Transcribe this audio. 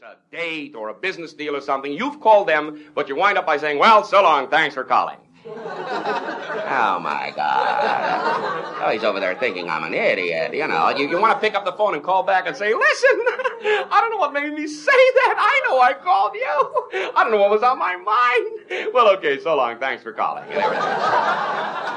a date or a business deal or something, you've called them, but you wind up by saying, well, so long, thanks for calling. Oh, my God. Oh, he's over there thinking I'm an idiot. You know, you want to pick up the phone and call back and say, listen, I don't know what made me say that. I know I called you. I don't know what was on my mind. Well, okay, so long. Thanks for calling. And everything.